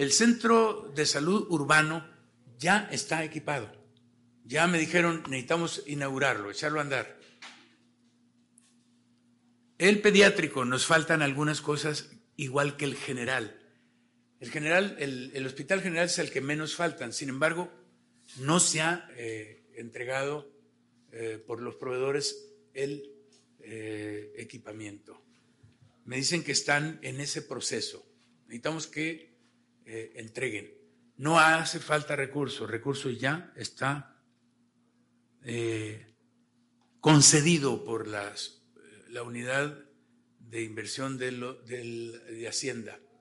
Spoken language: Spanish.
El centro de salud urbano ya está equipado. Ya me dijeron, necesitamos inaugurarlo, echarlo a andar. El pediátrico, nos faltan algunas cosas igual que el general. El hospital general es el que menos faltan, sin embargo, no se ha entregado por los proveedores el equipamiento. Me dicen que están en ese proceso. Necesitamos que entreguen. No hace falta recursos, recursos ya está concedido por la unidad de inversión de Hacienda.